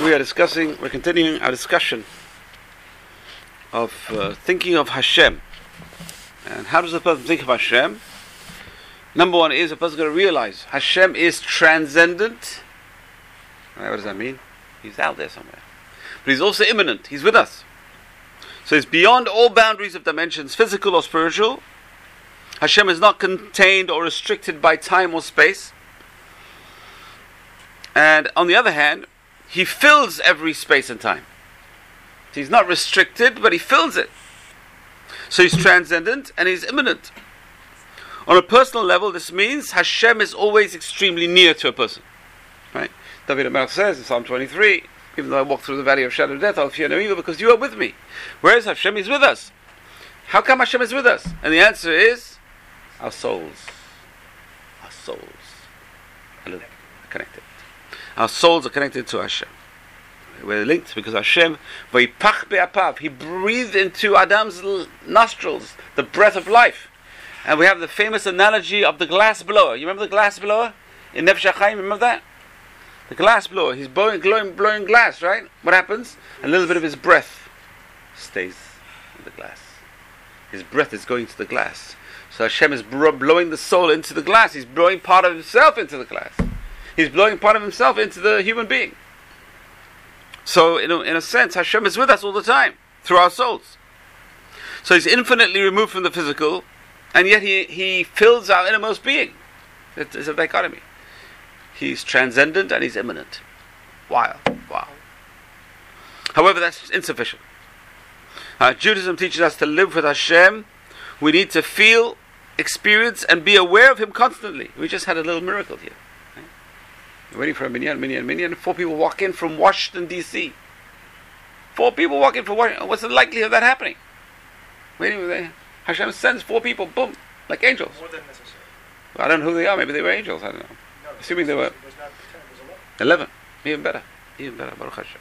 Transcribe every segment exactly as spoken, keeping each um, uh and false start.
We are discussing, we're continuing our discussion of uh, thinking of Hashem. And how does a person think of Hashem? Number one is a person going to realize Hashem is transcendent. Right, what does that mean? He's out there somewhere. But he's also immanent. He's with us. So it's beyond all boundaries of dimensions, physical or spiritual. Hashem is not contained or restricted by time or space. And on the other hand, He fills every space and time. He's not restricted, but He fills it. So He's transcendent and He's immanent. On a personal level, this means Hashem is always extremely near to a person. Right? David HaMelech says in Psalm twenty-three, even though I walk through the valley of shadow of death, I'll fear no evil because you are with me. Whereas Hashem is with us. How come Hashem is with us? And the answer is our souls. Our souls are connected. Our souls are connected to Hashem. We're linked because Hashem, vayipach be'apav, He breathed into Adam's nostrils the breath of life. And we have the famous analogy of the glass blower. You remember the glass blower in Nefesh HaChaim? Remember that? The glass blower. He's blowing, blowing, blowing glass, right? What happens? A little bit of his breath stays in the glass. His breath is going to the glass. So Hashem is blowing the soul into the glass. He's blowing part of Himself into the glass. He's blowing part of Himself into the human being. So, in a, in a sense, Hashem is with us all the time, through our souls. So He's infinitely removed from the physical, and yet He, he fills our innermost being. It's a dichotomy. He's transcendent and He's immanent. Wow. Wow. However, that's insufficient. Uh, Judaism teaches us to live with Hashem. We need to feel, experience, and be aware of Him constantly. We just had a little miracle here. Right? We're waiting for a minyan, minyan, minyan. Four people walk in from Washington, D C Four people walk in from Washington. What's the likelihood of that happening? Waiting there. Hashem sends four people, boom, like angels. More than necessary. I don't know who they are. Maybe they were angels. I don't know. No, Assuming they were. It was not ten, it was eleven. Eleven. Even better. Even better. Baruch Hashem.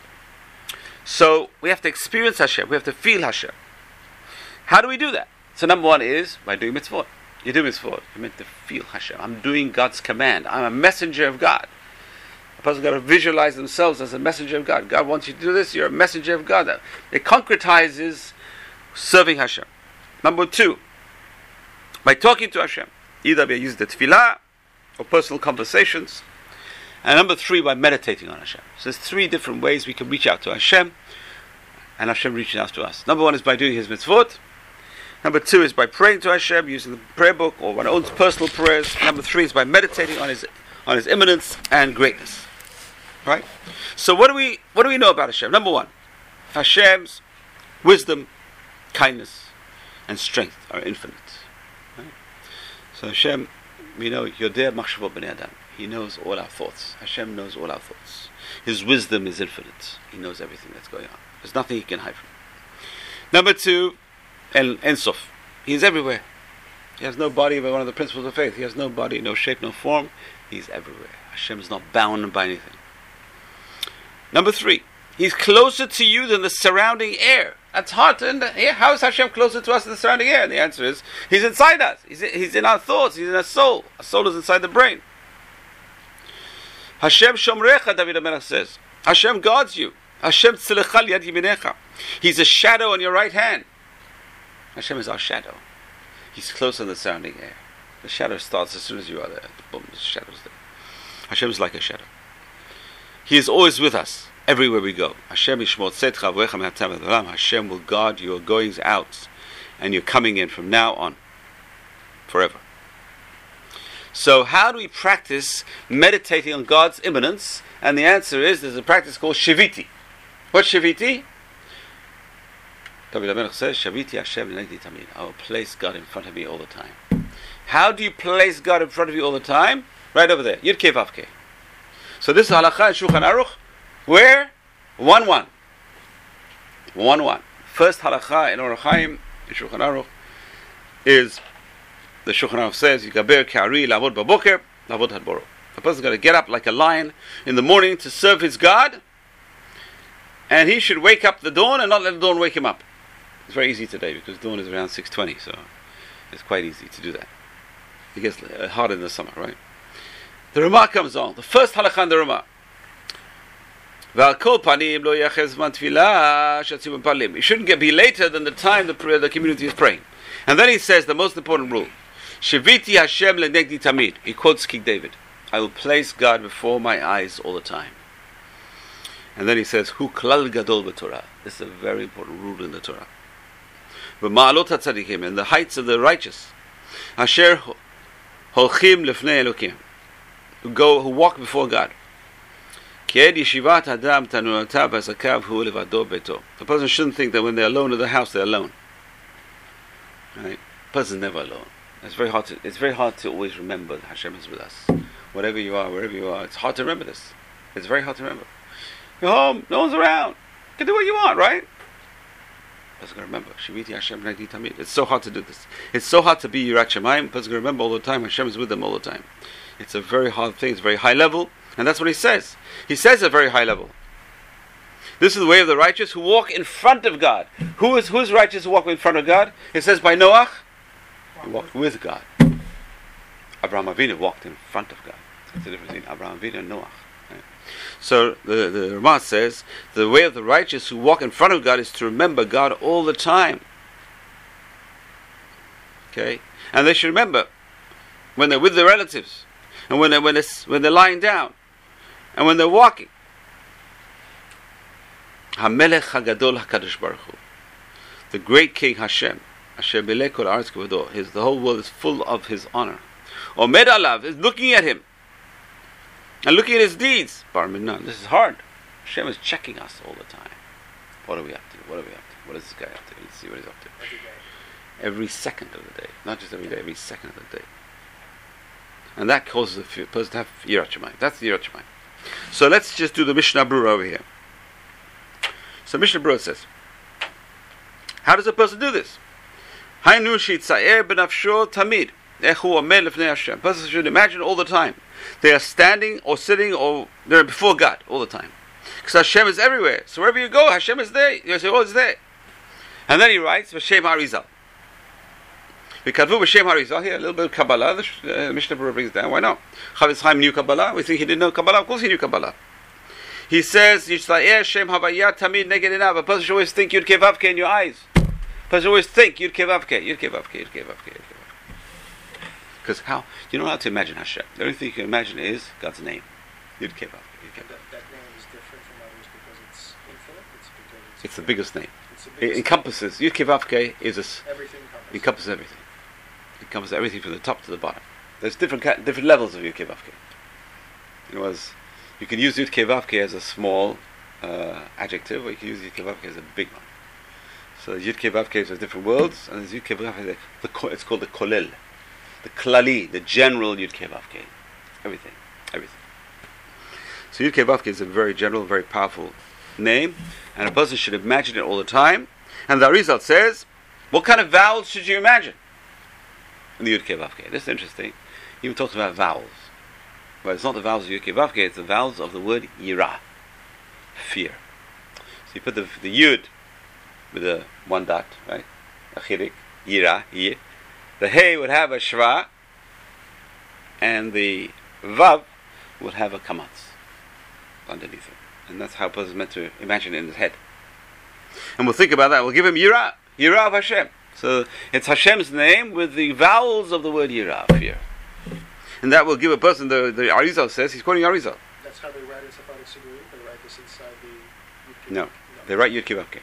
So we have to experience Hashem. We have to feel Hashem. How do we do that? So number one is by doing mitzvot. You do mitzvot. You're meant to feel Hashem. I'm doing God's command. I'm a messenger of God. A person's got to visualize themselves as a messenger of God. God wants you to do this. You're a messenger of God. It concretizes serving Hashem. Number two, by talking to Hashem, either by using the tefillah or personal conversations. And number three, by meditating on Hashem. So there's three different ways we can reach out to Hashem, and Hashem reaching out to us. Number one is by doing His mitzvot. Number two is by praying to Hashem, using the prayer book or one's own personal prayers. Number three is by meditating on His on His immanence and greatness. Right? So what do we what do we know about Hashem? Number one, Hashem's wisdom, kindness, and strength are infinite. Right? So Hashem, we know Yodeh Machshavot Bnei Adam. He knows all our thoughts. Hashem knows all our thoughts. His wisdom is infinite. He knows everything that's going on. There's nothing He can hide from. Number two, El Ein Sof. He is everywhere. He has no body, but one of the principles of faith. He has no body, no shape, no form. He's everywhere. Hashem is not bound by anything. Number three, He's closer to you than the surrounding air. That's hard to understand. How is Hashem closer to us than the surrounding air? And the answer is, He's inside us. He's, he's in our thoughts. He's in our soul. Our soul is inside the brain. Hashem Shomrecha, David HaMelech says. Hashem guards you. Hashem Tzilechal Yad Yiminecha. He's a shadow on your right hand. Hashem is our shadow. He's close on the surrounding air. The shadow starts as soon as you are there. Boom, the shadow's there. Hashem is like a shadow. He is always with us, everywhere we go. Hashem Yishmor Tzedcha V'echa Me'atam V'olam. Hashem will guard your goings out and your coming in from now on, forever. So how do we practice meditating on God's immanence? And the answer is, there's a practice called Shiviti. What's Shiviti? David HaMelech says, Shaviti Hashem L'negdi Tamid. I will place God in front of me all the time. How do you place God in front of you all the time? Right over there. Yud Kei Vav Kei. So this is halakha in Shulchan Aruch. Where? One one. One one. First halakha in Orach Chaim in Shulchan Aruch is, the Shulchan Aruch says, Yikaber K'ari Lavod Baboker Lavod Hadboro. A person's got to get up like a lion in the morning to serve his God, and he should wake up the dawn and not let the dawn wake him up. It's very easy today because dawn is around six twenty, so it's quite easy to do that. It gets harder in the summer, right? The Ramah comes on. The first halakha in the Ramah. It shouldn't get, be later than the time the, the community is praying. And then he says the most important rule. Shiviti Hashem lenegdi tamid. He quotes King David. I will place God before my eyes all the time. And then he says, Hu klal gadol b'Torah. This is a very important rule in the Torah. V'ma'alot hatzadikim, and the heights of the righteous. Asher holchim lefnei Elokim, who go, who walk before God. Ki'ed yeshivat adam tanuatav hasakav hu levado beto. The person shouldn't think that when they're alone in the house, they're alone. Right? The person's never alone. It's very hard to. It's very hard to always remember that Hashem is with us. Whatever you are, wherever you are, it's hard to remember this. It's very hard to remember. You're home, no one's around. You can do what you want, right? Person's going to remember. Shiviti Hashem lenegdi tamid. It's so hard to do this. It's so hard to be Yirat Shamayim. Person's going to remember all the time. Hashem is with them all the time. It's a very hard thing. It's very high level, and that's what he says. He says a very high level. This is the way of the righteous who walk in front of God. Who is who is righteous who walk in front of God? It says by Noach, he walked with God. Abraham Avinu walked in front of God. That's the difference between Abraham Avinu and Noach. Right? So the the Ramah says the way of the righteous who walk in front of God is to remember God all the time. Okay, and they should remember when they're with their relatives, and when they when they're, when they're lying down, and when they're walking. HaMelech HaGadol HaKadosh Baruch Hu, the great King Hashem, Asher Melech Kol Haaretz Kevado, his the whole world is full of his honor. Omed Alav is looking at him and looking at his deeds. Bar Minan, this is hard. Hashem is checking us all the time. What are we up to? What are we up to? What is this guy up to? Let's see what he's up to. Every day. Every second of the day, not just every day, every second of the day. And that causes the person to have Yirat Shamayim. That's the Yirat Shamayim. So let's just do the Mishnah Berurah over here. So Mishnah Berurah says, how does a person do this? Hainu shitzaer benafsho tamid echu omed lefnei Hashem. A person should imagine all the time they are standing or sitting or they're before God all the time, because Hashem is everywhere. So wherever you go, Hashem is there. You say, "Oh, it's there." And then he writes, "V'shem Harizal." V'katvu v'shem Harizal. Here, a little bit of Kabbalah. The uh, Mishnah Berurah brings down. Why not? Chavetz Chaim knew Kabbalah. We think he didn't know Kabbalah. Of course, he knew Kabbalah. He says, Yitzha'er Shem Havayah Tamid Neged Einav. A person should always think Yud Kei Vav Kei in your eyes. A person should always think Yud Kei Vav Kei, Yud Kei Vav Kei, Yud Kei Vav Kei, Yud Kei Vav Kei. Because how? You don't know how to imagine Hashem. The only thing you can imagine is God's name. Yud Kei Vav Kei, Yud Kei Vav Kei. That, that name is different from others because it's infinite? It's because it's... It's the biggest name. It's the It biggest encompasses, Yud Kei Vav Kei is a, s- everything encompasses. encompasses everything. It encompasses everything from the top to the bottom. There's different ca- different levels of Yud Kei Vav Kei. It was, you can use Yud Kei Vav Kei as a small Uh, adjective, or you can use Yud Kei Vav Kei as a big one. So Yud Kei Vav Kei is different worlds, and there's Yud Kei Vav Kei, the, the, it's called the Kolel, the Klali, the general Yud Kei Vav Kei. Everything, everything. So Yud Kei Vav Kei is a very general, very powerful name, and a person should imagine it all the time. And the Arizal says, what kind of vowels should you imagine in the Yud Kei Vav Kei? This is interesting. He even talks about vowels. But it's not the vowels of Yud Kei Vav Kei, it's the vowels of the word Yirah. Fear. So you put the the Yud with the one dot, right? A chirik, Yira, Yir. The Hey would have a Shva, and the Vav would have a Kamatz underneath it. And that's how a person is meant to imagine it in his head. And we'll think about that. We'll give him Yira, Yira of Hashem. So it's Hashem's name with the vowels of the word Yira, fear. And that will give a person, the, the Arizal says, he's quoting Arizal. That's how they write in Sephardic Siguri. They write this inside the... Yud Kei- No, they write Yud Kei Vav Kei.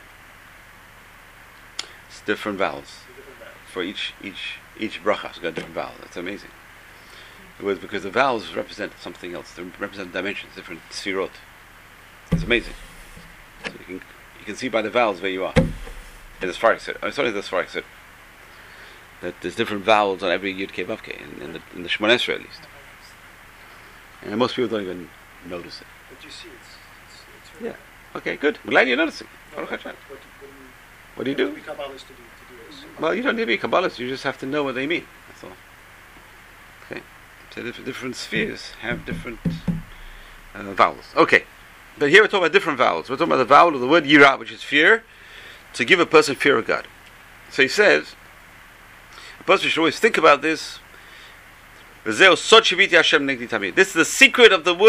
It's different vowels It's a different vowel. for each each each bracha. It's got a different vowel. That's amazing. It was because the vowels represent something else. They represent dimensions, different sfirot. It's amazing. So you can you can see by the vowels where you are. In the Sephardic set, oh, sorry, the Sephardic set, that there's different vowels on every Yud Kei Vav Kei in, in the in the Shemona Esrei at least. And most people don't even notice it. But you see, it's... it's, it's really Yeah. Okay, good. I'm glad you're noticing. No, Baruch what, Hashem. what, What do you have do? to be Kabbalist to do, to do this. Well, you don't need to be a Kabbalist. You just have to know what they mean. That's all. Okay. So different, different spheres have different uh, vowels. Okay. But here we're talking about different vowels. We're talking about the vowel of the word Yirah, which is fear, to give a person fear of God. So he says, a person should always think about this. This is the secret of the word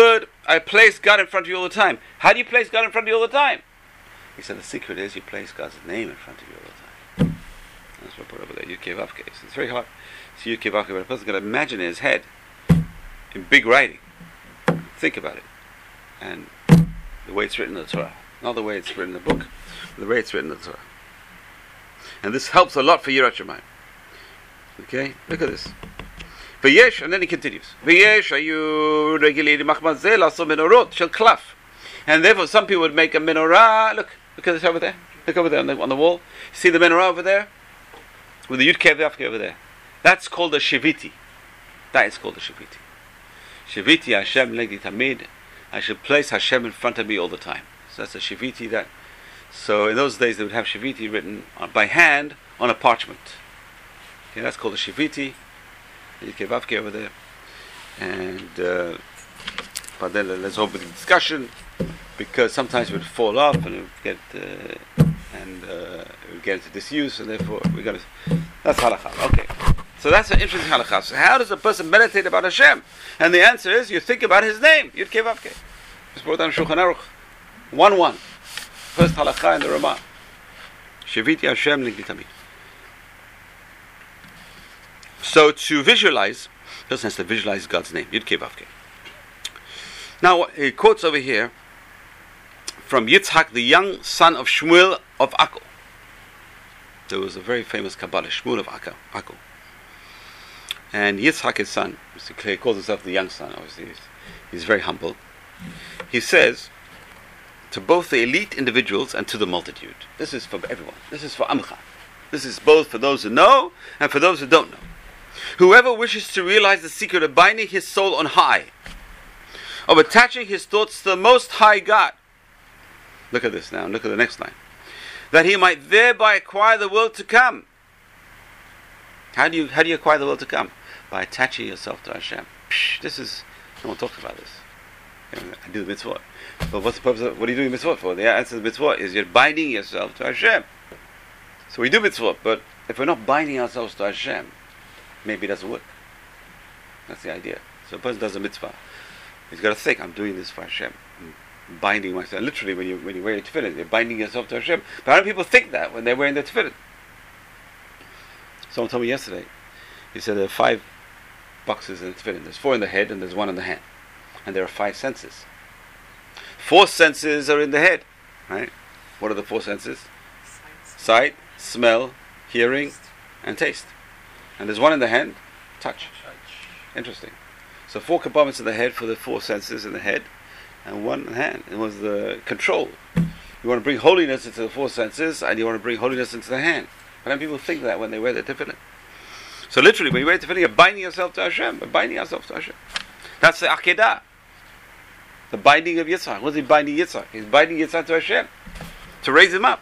I place God in front of you all the time. How do you place God in front of you all the time? He said the secret is you place God's name in front of you all the time. That's what I put over there. Yud-Kei Vav-Kei. So it's very hard. So Yud-Kei Vav-Kei, but a person can imagine in his head, in big writing. Think about it. And the way it's written in the Torah. Not the way it's written in the book, but the way it's written in the Torah. And this helps a lot for Yirat Shamayim. Okay? Look at this. V'yesh, and then he continues. V'yesh, ayu regili machmad zeh laso menorot shel klaf. And therefore some people would make a menorah. Look, look at this over there. Look over there on the, on the wall. See the menorah over there? With the Yud-Kei Vav-Kei over there. That's called a Shiviti. That is called a Shiviti. Shiviti Hashem legdi tamid. I should place Hashem in front of me all the time. So that's a Shiviti that. So in those days they would have Shiviti written by hand on a parchment. Okay, that's called a Shiviti. Yud-Kei Vav-Kei over there. And uh, but then let's open the discussion, because sometimes it would fall off and it would get uh, and uh, it would get into disuse, and therefore we're gonna. That's halakha. Okay. So that's an interesting halakha. So how does a person meditate about Hashem? And the answer is you think about His name. Yud-Kei Vav-Kei. It's brought down in Shulchan Aruch. One one. First halakha in the Ramah. Shiviti Hashem legdi tamid. So to visualize, the person has to visualize God's name. Yud-Kei Vav-Kei. Now he quotes over here from Yitzhak, the young son of Shmuel of Akko. There was a very famous Kabbalah, Shmuel of Akko. Akko. And Yitzhak, his son, he calls himself the young son, obviously he's, he's very humble. He says to both the elite individuals and to the multitude. This is for everyone. This is for Amcha. This is both for those who know and for those who don't know. Whoever wishes to realize the secret of binding his soul on high, of attaching his thoughts to the Most High God. Look at this now, look at the next line. That he might thereby acquire the world to come. How do you how do you acquire the world to come? By attaching yourself to Hashem. Psh, this is, no one talks about this. I do the mitzvot. But what's the purpose of, what are you doing mitzvot for? The answer to the mitzvot is you're binding yourself to Hashem. So we do mitzvot, but if we're not binding ourselves to Hashem, maybe it doesn't work. That's the idea. So a person does a mitzvah. He's got to think, I'm doing this for Hashem. I'm binding myself. Literally, when you when you wear your tefillin, you're binding yourself to Hashem. But how do people think that when they're wearing their tefillin? Someone told me yesterday, he said there are five boxes in the tefillin. There's four in the head and there's one in the hand. And there are five senses. Four senses are in the head. Right? What are the four senses? Sight, smell, hearing, and taste. And there's one in the hand, touch. Interesting. So four compartments in the head for the four senses in the head, and one in the hand. It was the control. You want to bring holiness into the four senses, and you want to bring holiness into the hand. But then people think that when they wear their tefillin. So literally, when you wear tefillin, you're binding yourself to Hashem. You're binding yourself to Hashem. That's the akedah. The binding of Yitzhak. What's he binding Yitzhak? He's binding Yitzhak to Hashem. To raise him up.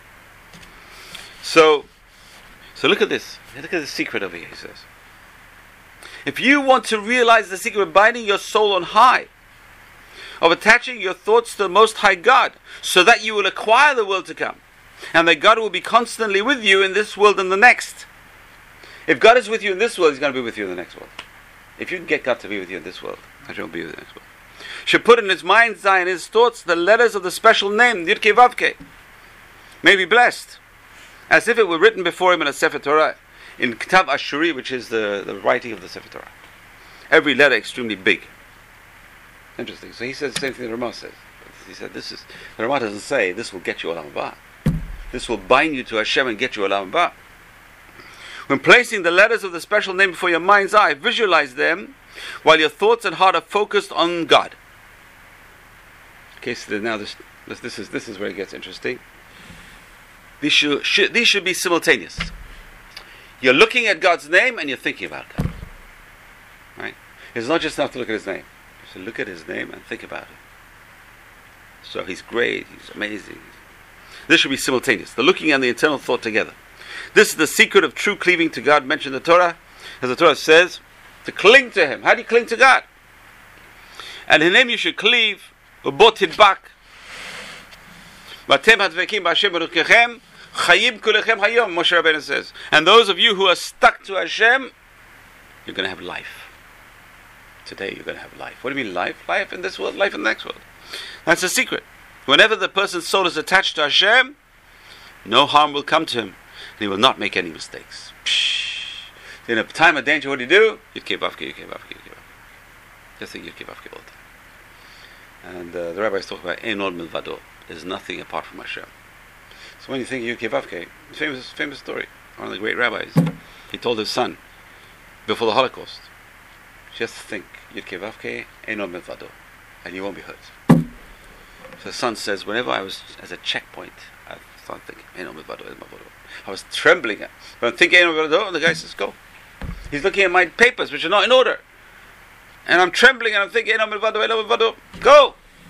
So, so look at this. Look at the secret over here, he says. If you want to realize the secret of binding your soul on high, of attaching your thoughts to the Most High God, so that you will acquire the world to come, and that God will be constantly with you in this world and the next. If God is with you in this world, He's going to be with you in the next world. If you can get God to be with you in this world, Hashem will be with you in the next world. Should put in his mind's eye and his thoughts the letters of the special name, Yud-Kei Vav-Kei. May be blessed, as if it were written before him in a Sefer Torah, in Ktav Ashuri, which is the, the writing of the Sefer Torah. Every letter extremely big. Interesting. So he says the same thing the Ramah says. He said, "This is." The Ramah doesn't say this will get you Olam Haba. This will bind you to Hashem and get you Olam Haba. When placing the letters of the special name before your mind's eye, visualize them while your thoughts and heart are focused on God. Okay, so now this this, this is this is where it gets interesting. These should, should these should be simultaneous. You're looking at God's name and you're thinking about God. Right? It's not just enough to look at His name. You should look at His name and think about it. So He's great, He's amazing. This should be simultaneous. The looking and the internal thought together. This is the secret of true cleaving to God mentioned in the Torah. As the Torah says, to cling to Him. How do you cling to God? And in Him you should cleave. Ubot hidbak. Vatem hadvekim b'Hashem b'ruchechem. Chayim kulechem hayom, Moshe Rabbeinu says. And those of you who are stuck to Hashem, you're going to have life. Today you're going to have life. What do you mean life? Life in this world, life in the next world. That's the secret. Whenever the person's soul is attached to Hashem, no harm will come to him, and he will not make any mistakes. In a time of danger, what do you do? Yud Kei Vav Kei, Yud Kei Vav Kei, Yud Kei Vav Kei. Just think Yud Kei Vav Kei all the time. And uh, the rabbis talk about Ein Od Milvado. There's nothing apart from Hashem. So when you think Yud Kei Vav Kei, famous famous story. One of the great rabbis, he told his son before the Holocaust, just think Yud Kei Vav Kei, Ein Od Milvado, and you won't be hurt. So the son says, whenever I was as a checkpoint, I started thinking Ein Od Milvado, Ein Od Milvado. I was trembling. But I'm thinking Ein Od Milvado, and the guy says, go. He's looking at my papers, which are not in order. And I'm trembling, and I'm thinking, Ein Od Milvado, Ein Od Milvado, go!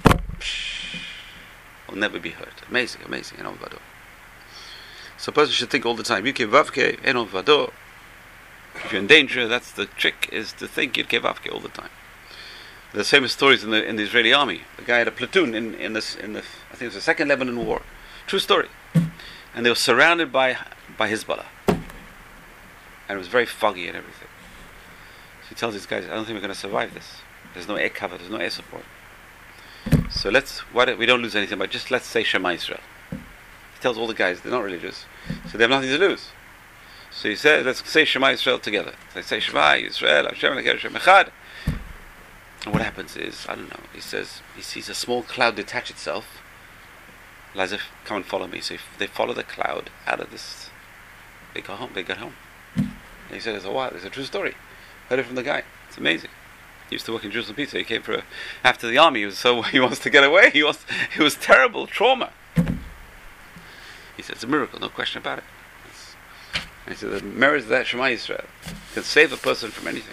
Will never be hurt. Amazing, amazing, Ein Od Milvado. So a person should think all the time, Yud Kei Vav Kei, Ein Od Milvado. If you're in danger, that's the trick, is to think Yud Kei Vav Kei all the time. There's famous stories in the in the Israeli army. The guy had a platoon in, in this in the I think it was the Second Lebanon War. True story. And they were surrounded by by Hezbollah. And it was very foggy and everything. So he tells these guys, I don't think we're going to survive this. There's no air cover, there's no air support. So let's, why don't, we don't lose anything, but just let's say Shema Yisrael. He tells all the guys, they're not religious, so they have nothing to lose. So he said, let's say Shema Yisrael together. So they say Shema Yisrael, Hashem Elokeinu Hashem Echad. And what happens is, I don't know, he says, he sees a small cloud detach itself. Lazif, come and follow me. So if they follow the cloud out of this, they go home, they get home. And he said, it's a while, it's a true story. Heard it from the guy. It's amazing. He used to work in Jerusalem Pizza. He came for a, after the army. He was so he wants to get away. He was it was terrible trauma. He said it's a miracle, no question about it. It's, and he said the merits of that Shema Yisrael can save a person from anything.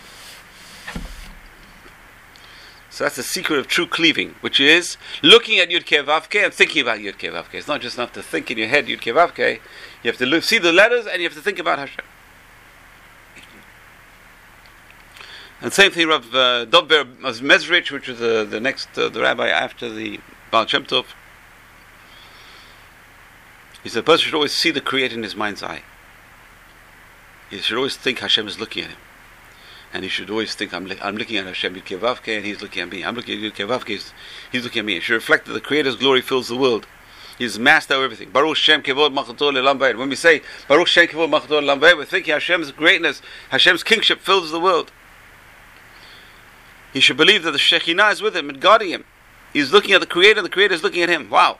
So that's the secret of true cleaving, which is looking at Yud Kei Vav Kei and thinking about Yud Kei Vav Kei. It's not just enough to think in your head Yud Kei Vav Kei. You have to look, see the letters, and you have to think about Hashem. And same thing, Rav uh, Dov Ber Mezrich, which was uh, the next uh, the rabbi after the Baal Shem Tov. He said, a person should always see the Creator in his mind's eye. He should always think Hashem is looking at him. And he should always think, I'm, li- I'm looking at Hashem, Yud Kei Vav Kei, and he's looking at me. I'm looking at Yud Kei Vav Kei, he's, he's looking at me. It should reflect that the Creator's glory fills the world. He's master of everything. Baruch Shem Kevod Malchuto Le'olam Va'ed. When we say Baruch Shem Kevod Malchuto Le'olam Va'ed, we're thinking Hashem's greatness, Hashem's kingship fills the world. He should believe that the Shekhinah is with him and guarding him. He's looking at the Creator, and the Creator is looking at him. Wow.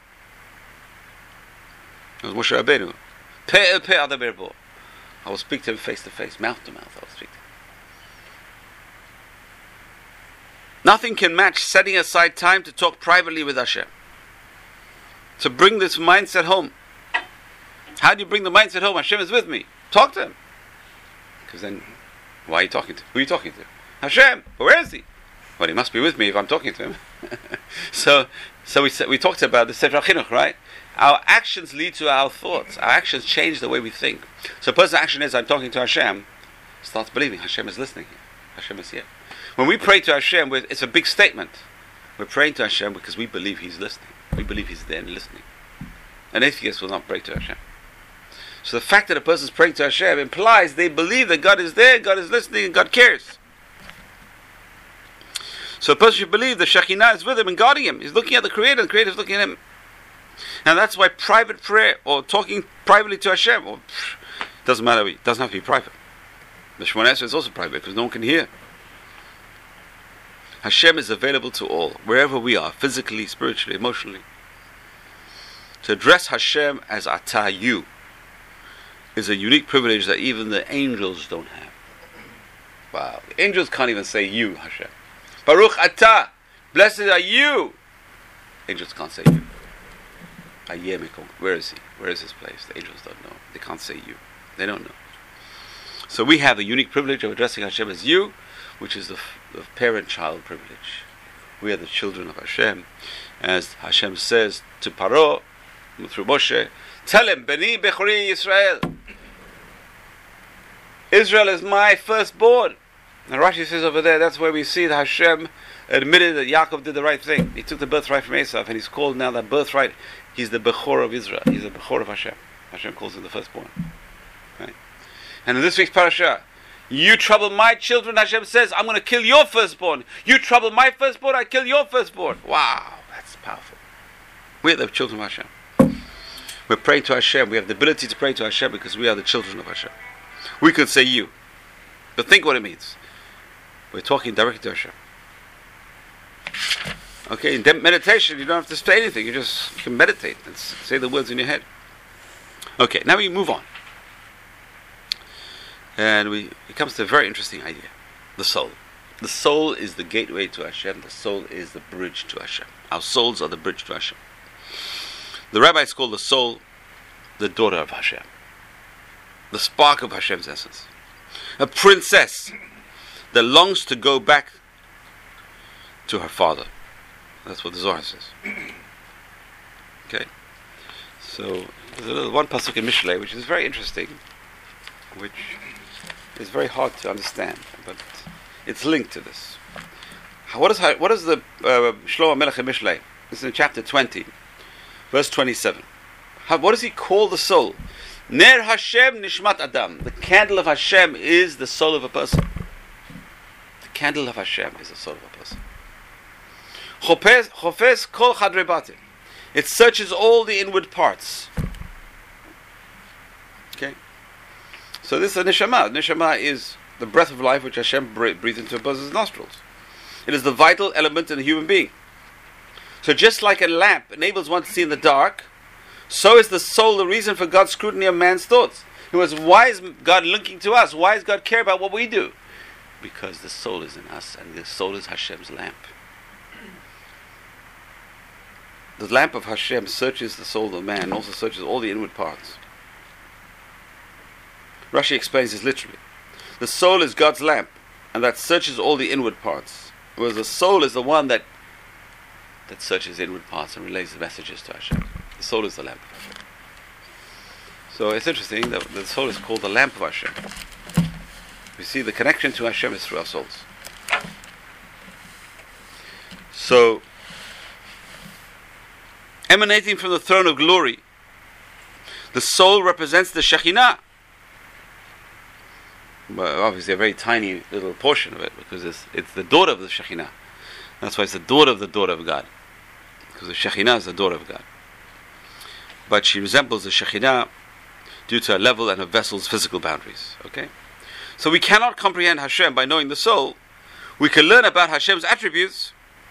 It was Moshe Rabbeinu. Pe el pe adaber bo. I will speak to him face to face, mouth to mouth. I will speak to him. Nothing can match setting aside time to talk privately with Hashem. To bring this mindset home. How do you bring the mindset home? Hashem is with me. Talk to him. Because then, why are you talking to? Who are you talking to? Hashem. But where is he? Well, he must be with me if I'm talking to him. so, so we we talked about the Sefer HaChinuch, right? Our actions lead to our thoughts. Our actions change the way we think. So, a person's action is, I'm talking to Hashem, starts believing Hashem is listening here. Hashem is here. When we pray to Hashem, it's a big statement. We're praying to Hashem because we believe He's listening. We believe He's there and listening. An atheist will not pray to Hashem. So the fact that a person is praying to Hashem implies they believe that God is there, God is listening, and God cares. So a person should believe the Shekhinah is with him and guarding him. He's looking at the Creator, and the Creator is looking at him. And that's why private prayer, or talking privately to Hashem, or doesn't matter, it doesn't have to be private. The Shemona Esrei is also private because no one can hear. Hashem is available to all, wherever we are, physically, spiritually, emotionally. To address Hashem as Atah, you, is a unique privilege that even the angels don't have. Wow. The angels can't even say you, Hashem. Baruch Atah, blessed are you. Angels can't say you. Where is he? Where is his place? The angels don't know. They can't say you. They don't know. So we have the unique privilege of addressing Hashem as you, which is the, the parent-child privilege. We are the children of Hashem. As Hashem says to Paro, through Moshe, tell him, Beni Bechori Yisrael. Israel is my firstborn. And Rashi says over there, that's where we see that Hashem admitted that Yaakov did the right thing. He took the birthright from Esav, and he's called now that birthright, he's the Bechor of Israel. He's the Bechor of Hashem. Hashem calls him the firstborn. Right? And in this week's parasha, You trouble my children, Hashem says, I'm going to kill your firstborn. You trouble my firstborn, I kill your firstborn. Wow, that's powerful. We're the children of Hashem. We're praying to Hashem. We have the ability to pray to Hashem because we are the children of Hashem. We could say you. But think what it means. We're talking directly to Hashem. Okay, in meditation, you don't have to say anything. You just you can meditate and say the words in your head. Okay, now we move on. And we it comes to a very interesting idea. The soul. The soul is the gateway to Hashem. The soul is the bridge to Hashem. Our souls are the bridge to Hashem. The rabbis call the soul the daughter of Hashem. The spark of Hashem's essence. A princess that longs to go back to her father. That's what the Zohar says. Okay. So there's a little, one pasuk in Mishlei which is very interesting, which is very hard to understand, but it's linked to this. What is what is the uh, Shlomo Melech in Mishlei? This is in chapter twenty, verse twenty-seven. How, what does he call the soul? Ner Hashem Nishmat Adam. The candle of Hashem is the soul of a person. The candle of Hashem is the soul of a person. Chofes Chofes Kol Chadrei Batim. It searches all the inward parts. Okay. So this is a neshama. Neshama is the breath of life which Hashem breathes into a person's nostrils. It is the vital element in a human being. So just like a lamp enables one to see in the dark, so is the soul the reason for God's scrutiny of man's thoughts. It was, why is God looking to us? Why does God care about what we do? Because the soul is in us, and the soul is Hashem's lamp. The lamp of Hashem searches the soul of man, and also searches all the inward parts. Rashi explains this literally. The soul is God's lamp, and that searches all the inward parts. Whereas the soul is the one that that searches the inward parts and relays the messages to Hashem. The soul is the lamp of Hashem. So it's interesting that the soul is called the lamp of Hashem. We see the connection to Hashem is through our souls. So, emanating from the throne of glory, the soul represents the Shekhinah. But obviously a very tiny little portion of it, because it's, it's the daughter of the Shekhinah. That's why it's the daughter of the daughter of God, because the Shekhinah is the daughter of God. But she resembles the Shekhinah due to her level and her vessel's physical boundaries. Okay, so we cannot comprehend Hashem by knowing the soul. We can learn about Hashem's attributes,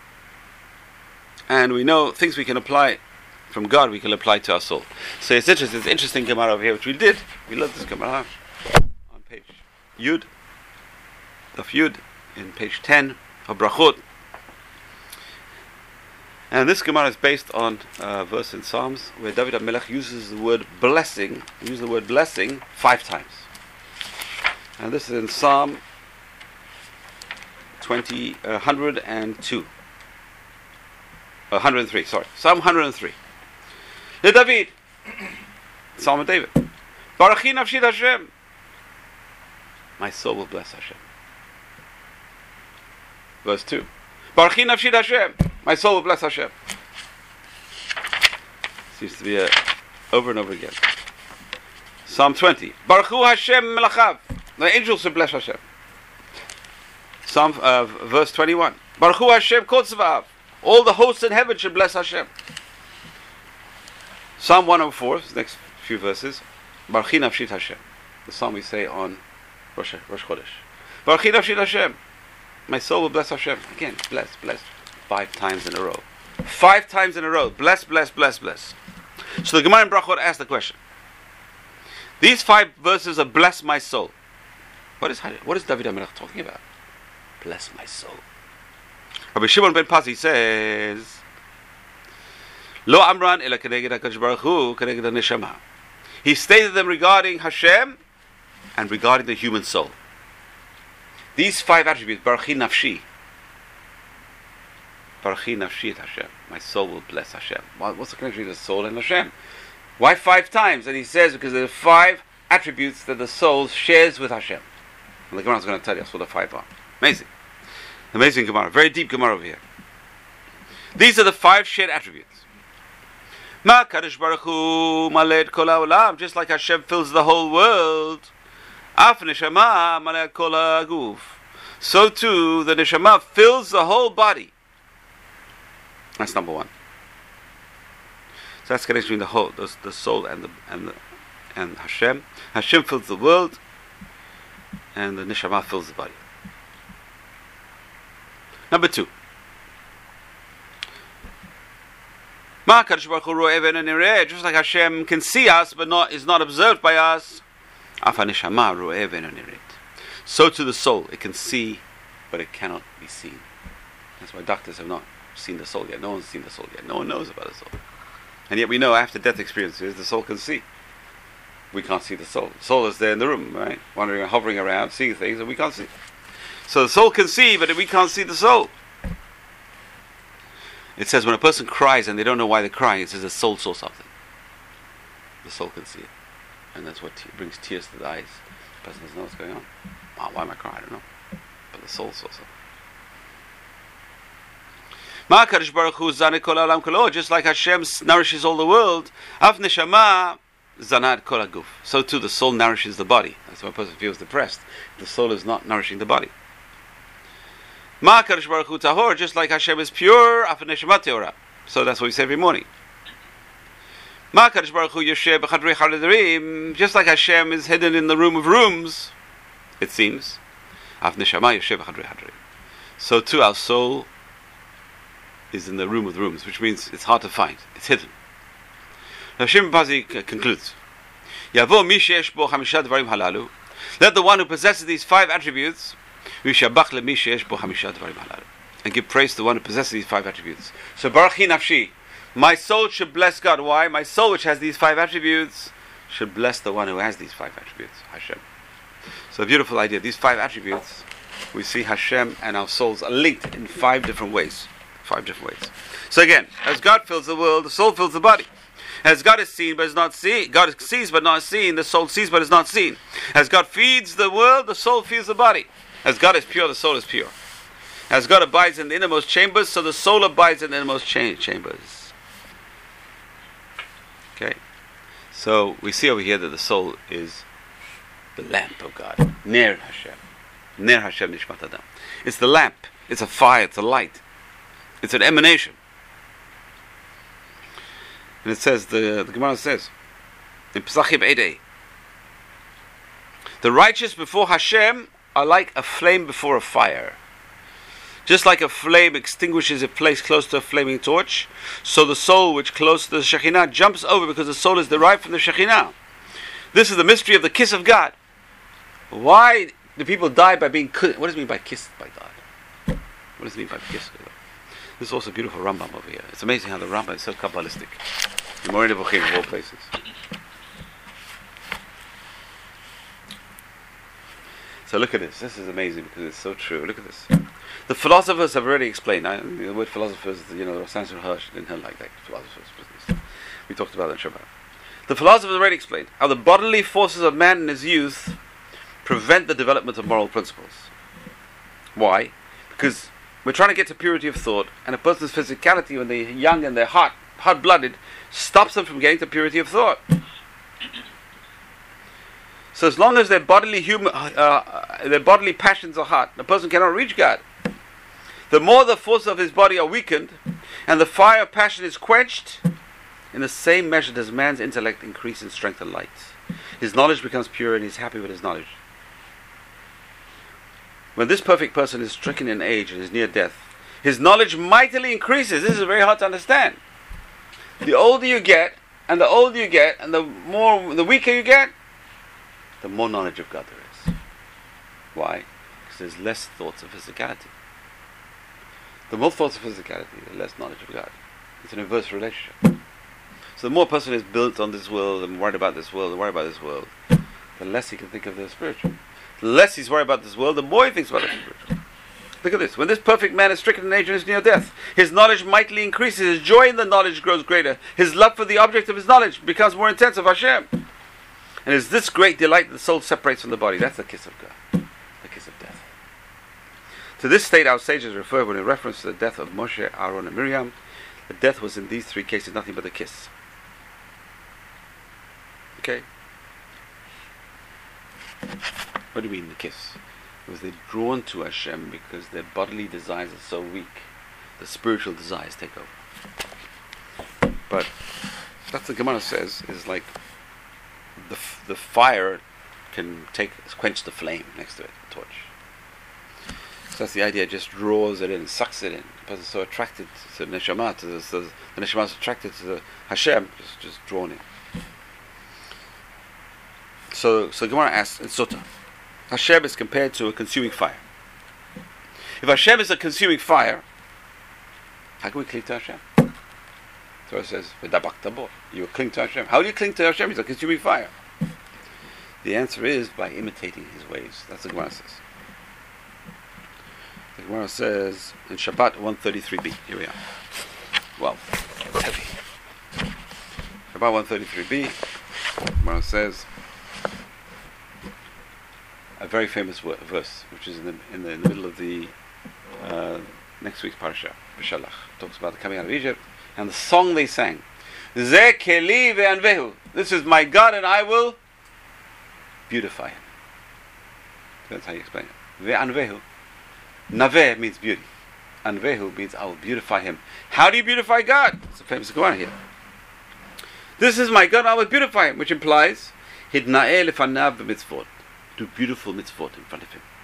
and we know things we can apply from God. We can apply to our soul. So it's interesting. It's interesting Gemara over here, which we did. We learned this Gemara on page Yud, of Yud, in page ten of Brachot. And this Gemara is based on a verse in Psalms where David HaMelech uses the word blessing, uses the word blessing five times. And this is in Psalm twenty, uh, one hundred two. Uh, one hundred three, sorry. Psalm one hundred three. Le David, Psalm of David. Barachi nafshi Hashem. My soul will bless Hashem. Verse two. Barachi nafshi Hashem. My soul will bless Hashem. Seems to be a, over and over again. Psalm twenty. Baruch Hu Hashem Melachav. The angels should bless Hashem. Psalm uh, verse twenty-one. Baruch Hu Hashem Kol Tzva'av. All the hosts in heaven should bless Hashem. Psalm one oh four, next few verses. Baruch Nafshit Hashem. The psalm we say on Rosh, Rosh Chodesh. Baruch Nafshit Hashem. My soul will bless Hashem. Again, bless, bless. Five times in a row. Five times in a row. Bless, bless, bless, bless. So the Gemara in Brachot asked the question. These five verses are bless my soul. What is what is David HaMelech talking about? Bless my soul. Rabbi Shimon ben Pazi says, Lo amran ela keneged HaKadosh Baruch Hu keneged HaNeshama. He stated them regarding Hashem and regarding the human soul. These five attributes, Baruchi Nafshi. Baruchi Nafshi Hashem. My soul will bless Hashem. What's the connection between the soul and Hashem? Why five times? And he says because there are five attributes that the soul shares with Hashem. And the Gemara is going to tell us what the five are. Amazing. Amazing Gemara. Very deep Gemara over here. These are the five shared attributes. Ma Kadosh Baruch Hu maled kol haolam. Just like Hashem fills the whole world. Af neshama maleh kol haguf. So too, the neshama fills the whole body. That's number one. So that's connection between the whole, the, the soul and the and the and Hashem. Hashem fills the world, and the neshama fills the body. Number two. Just like Hashem can see us, but not is not observed by us. So to the soul, it can see, but it cannot be seen. That's why doctors have not seen the soul yet. No one's seen the soul yet. No one knows about the soul. And yet we know after death experiences, the soul can see. We can't see the soul. The soul is there in the room, right? Wandering, hovering around, seeing things, and we can't see. So the soul can see, but we can't see the soul. It says when a person cries and they don't know why they're crying, it says the soul saw something. The soul can see it. And that's what t- brings tears to the eyes. The person doesn't know what's going on. Oh, why am I crying? I don't know. But the soul saw something. Just like Hashem nourishes all the world, so too the soul nourishes the body. That's why a person feels depressed. The soul is not nourishing the body. Just like Hashem is pure, so that's what we say every morning. Just like Hashem is hidden in the room of rooms, it seems, so too our soul is in the room of rooms, which means it's hard to find. It's hidden. Hashem Pazi concludes, let the one who possesses these five attributes and give praise to the one who possesses these five attributes. So Baruch Hi Nafshi, my soul should bless God. Why? My soul, which has these five attributes, should bless the one who has these five attributes, Hashem. So a beautiful idea. These five attributes, we see Hashem and our souls are linked in five different ways. Five different ways. So again, as God fills the world, the soul fills the body. As God is seen but is not seen, God sees but not seen, the soul sees but is not seen. As God feeds the world, the soul feeds the body. As God is pure, the soul is pure. As God abides in the innermost chambers, so the soul abides in the innermost cha- chambers. Okay? So we see over here that the soul is the lamp of God. Ner Hashem. Ner Hashem Nishmat Adam. It's the lamp. It's a fire. It's a light. It's an emanation. And it says, the, the Gemara says, in Pesachim eight a, the righteous before Hashem are like a flame before a fire. Just like a flame extinguishes if placed close to a flaming torch, so the soul which close to the Shekhinah jumps over because the soul is derived from the Shekhinah. This is the mystery of the kiss of God. Why do people die by being kissed? What does it mean by kissed by God? What does it mean by kissed by God? This is also a beautiful Rambam over here. It's amazing how the Rambam is so Kabbalistic. The Moreh Nevuchim of all places. So look at this. This is amazing because it's so true. Look at this. The philosophers have already explained. I, the word philosophers, you know, Sanskrit Hirsch didn't like that. Philosophers business. We talked about that in Shabbat. The philosophers already explained how the bodily forces of man in his youth prevent the development of moral principles. Why? Because we're trying to get to purity of thought, and a person's physicality, when they're young and they're hot, hot-blooded, stops them from getting to purity of thought. So as long as their bodily human, uh, their bodily passions are hot, the person cannot reach God. The more the forces of his body are weakened, and the fire of passion is quenched, in the same measure does man's intellect increase in strength and light. His knowledge becomes pure, and he's happy with his knowledge. When this perfect person is stricken in age and is near death, his knowledge mightily increases. This is very hard to understand. The older you get, and the older you get, and the more, the weaker you get, the more knowledge of God there is. Why? Because there's less thoughts of physicality. The more thoughts of physicality, the less knowledge of God. It's an inverse relationship. So the more a person is built on this world and worried about this world and worried about this world, the less he can think of the spiritual. The less he's worried about this world, the more he thinks about the spiritual. Look at this. When this perfect man is stricken in age and is near death, his knowledge mightily increases, his joy in the knowledge grows greater, his love for the object of his knowledge becomes more intense of Hashem. And it's this great delight that the soul separates from the body. That's the kiss of God. The kiss of death. To this state our sages refer when in reference to the death of Moshe, Aaron and Miriam. The death was in these three cases nothing but a kiss. Okay? What do you mean the kiss? Because they're drawn to Hashem because their bodily desires are so weak. The spiritual desires take over. But that's what the Gemara says is like the f- the fire can take quench the flame next to it, the torch. So that's the idea. It just draws it in, sucks it in. The person's so attracted to the neshama, to the, the, the neshama is attracted to the Hashem, just just drawn in. So so Gemara asks in Sutta, Hashem is compared to a consuming fire. If Hashem is a consuming fire, how can we cling to Hashem? Torah says, you cling to Hashem. How do you cling to Hashem? He's a consuming fire. The answer is by imitating His ways. That's what the Gemara says. The Gemara says in Shabbat one thirty-three b. Here we are. Well, it's heavy. Shabbat one thirty-three b. The Gemara says a very famous verse, which is in the in the, in the middle of the uh, next week's parasha. B'Shalach talks about the coming out of Egypt and the song they sang. Ze keli ve'anvehu. This is my God, and I will beautify Him. That's how you explain it. Ve'anvehu. Naveh means beauty. Anvehu means I will beautify Him. How do you beautify God? It's a famous Gemara here. This is my God, I will beautify Him, which implies hidna'eh lefanav b'mitzvot. Do beautiful mitzvot in front of Him.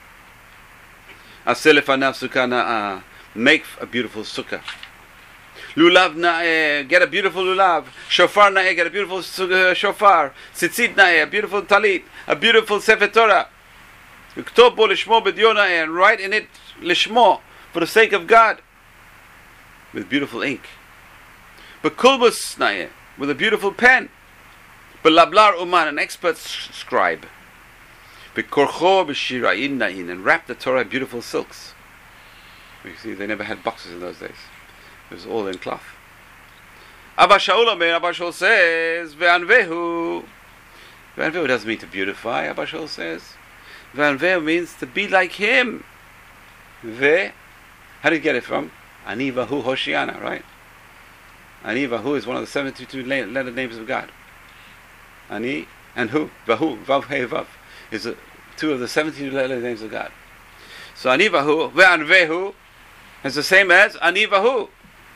Aseh lefanav sukkah na'ah. Make a beautiful sukkah. Lulav na'eh, get a beautiful lulav. Shofar na'eh, get a beautiful shofar. Tzitzit na'eh, a beautiful talit. A beautiful sefer Torah. Yuktov bo lishmo b'diyo na'eh, and write in it lishmo, for the sake of God, with beautiful ink. B'kulbus na'eh, with a beautiful pen. B'lablar uman, an expert scribe. B'korcho b'shira'in na'in, and wrap the Torah in beautiful silks. You see, they never had boxes in those days. It was all in cloth. Abba Shaul Omer, Abba Shaul says, Ve'anvehu. Ve'anvehu doesn't mean to beautify, Abba Shaul says. Ve'anvehu means to be like Him. Ve, how do you get it from? Ani Vahu Hoshiana, right? Ani Vahu is one of the seventy-two letter names of God. Ani and Hu, Vahu, Vav He Vav, is a, two of the seventy-two letter names of God. So Ani Vahu, Ve'anvehu, is the same as Ani Vahu.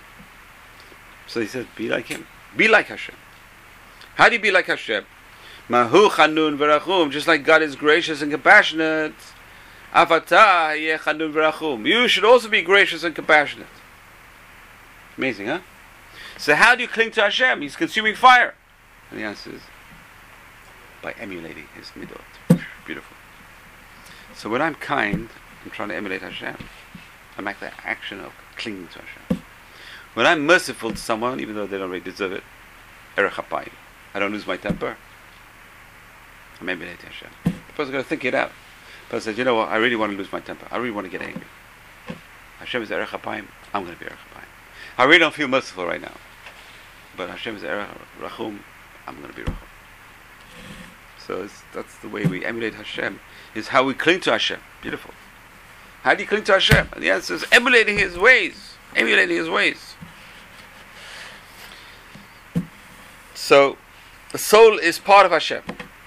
So he says, be like Him. Be like Hashem. How do you be like Hashem? Mahu chanun v'rachum. Just like God is gracious and compassionate. Avatah yeh chanun v'rachum. You should also be gracious and compassionate. Amazing, huh? So how do you cling to Hashem? He's consuming fire. And the answer is by emulating His midot. Beautiful. So when I'm kind, I'm trying to emulate Hashem. I make the action of clinging to Hashem. When I'm merciful to someone, even though they don't really deserve it, erech hapayim, I don't lose my temper, I'm emulating Hashem. The person's going to think it out. The person says, you know what, I really want to lose my temper. I really want to get angry. Hashem is erech hapayim, I'm going to be erech hapayim. I really don't feel merciful right now. But Hashem is erech rachum, I'm going to be rachum. So it's, that's the way we emulate Hashem, is how we cling to Hashem. Beautiful. How do you cling to Hashem? And the answer is emulating His ways. Emulating His ways. So, the soul is part of Hashem.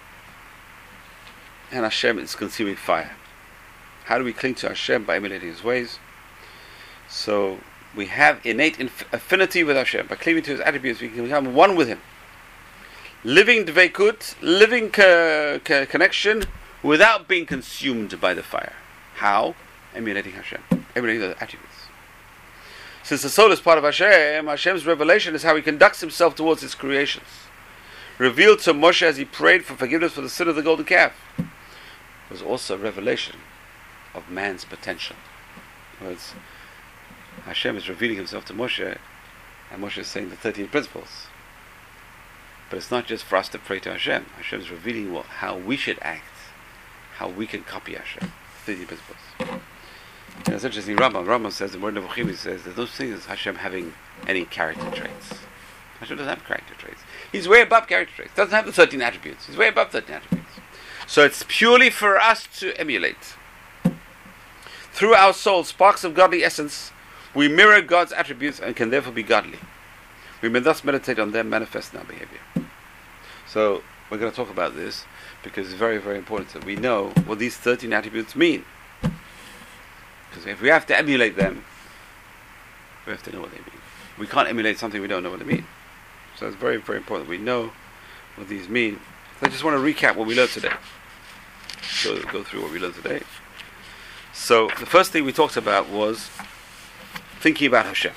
And Hashem is consuming fire. How do we cling to Hashem? By emulating His ways. So, we have innate inf- affinity with Hashem. By clinging to His attributes, we can become one with Him. Living dveikut, living co- co- connection, without being consumed by the fire. How? Emulating Hashem. Emulating the attributes. Since the soul is part of Hashem, Hashem's revelation is how He conducts Himself towards His creations. Revealed to Moshe as he prayed for forgiveness for the sin of the golden calf, was also a revelation of man's potential. In other words, Hashem is revealing Himself to Moshe, and Moshe is saying the thirteen principles. But it's not just for us to pray to Hashem. Hashem is revealing what, how we should act, how we can copy Hashem. thirteen principles. You know, it's interesting. Rambam, Rambam says in Word Nevuchim, he says that those things is Hashem having any character traits. Hashem doesn't have character traits. He's way above character traits. Doesn't have the thirteen attributes. He's way above thirteen attributes. So it's purely for us to emulate. Through our soul, sparks of godly essence, we mirror God's attributes and can therefore be godly. We may thus meditate on them manifest in our behavior. So we're going to talk about this because it's very, very important that we know what these thirteen attributes mean. Because if we have to emulate them, we have to know what they mean. We can't emulate something we don't know what they mean. So it's very, very important that we know what these mean. So I just want to recap what we learned today. Go, go through what we learned today. So the first thing we talked about was thinking about Hashem.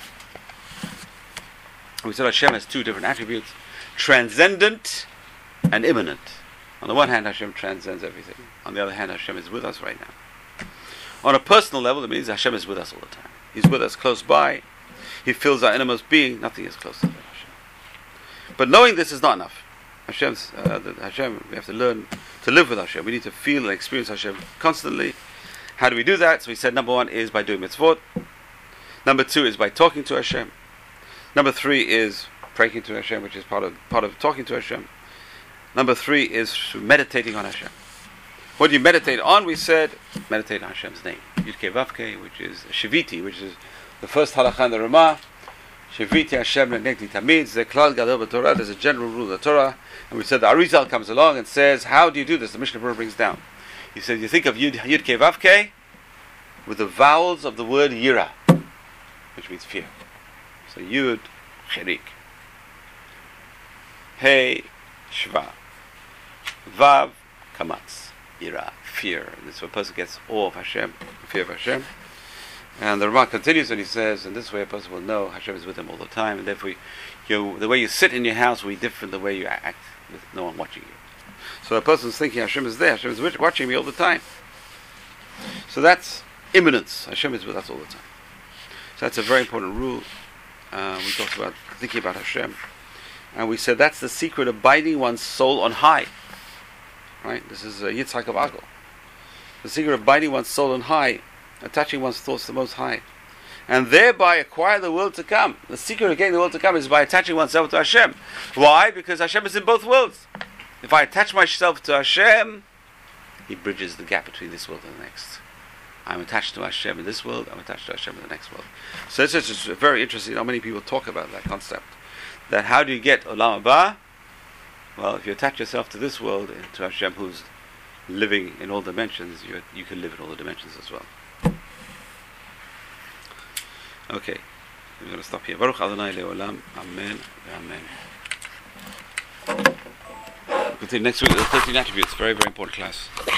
We said Hashem has two different attributes: transcendent and immanent. On the one hand, Hashem transcends everything. On the other hand, Hashem is with us right now. On a personal level, it means Hashem is with us all the time. He's with us close by. He fills our innermost being. Nothing is closer than Hashem. But knowing this is not enough. Hashem's, uh, the, Hashem, we have to learn to live with Hashem. We need to feel and experience Hashem constantly. How do we do that? So we said number one is by doing mitzvot. Number two is by talking to Hashem. Number three is praying to Hashem, which is part of part of talking to Hashem. Number three is meditating on Hashem. What do you meditate on? We said meditate on Hashem's name. Yud-Kei Vav-Kei, which is Shiviti, which is the first halakha in the Ramah. Shiviti Hashem Negdi Tamid. Zeklal Gadol b'Torah. There's a general rule of the Torah. And we said the Arizal comes along and says, how do you do this? The Mishnah Berurah brings down. He said, you think of Yud, Yud-Kei Vav-Kei with the vowels of the word Yira, which means fear. So Yud, Chirik. Hey, Shva. Vav, Kamatz. Yira, fear. And this way a person gets awe of Hashem, fear of Hashem. And the Ramah continues and he says, in this way a person will know Hashem is with him all the time, and therefore you, the way you sit in your house will be different than the way you act with no one watching you. So a person's thinking Hashem is there, Hashem is watching me all the time. So that's immanence. Hashem is with us all the time. So that's a very important rule. Uh, we talked about thinking about Hashem. And we said that's the secret of binding one's soul on high. Right? This is uh, Yitzhak of Agel. The secret of binding one's soul on high, attaching one's thoughts to the Most High, and thereby acquire the world to come. The secret of getting the world to come is by attaching oneself to Hashem. Why? Because Hashem is in both worlds. If I attach myself to Hashem, He bridges the gap between this world and the next. I'm attached to Hashem in this world, I'm attached to Hashem in the next world. So it's just very interesting how many people talk about that concept. That how do you get Olam Haba? Well, if you attach yourself to this world, to Hashem who's living in all dimensions, you you can live in all the dimensions as well. Okay, we're going to stop here. Baruch Adonai Le'olam. Amen. Amen. We'll continue next week with the thirteen attributes. Very, very important class.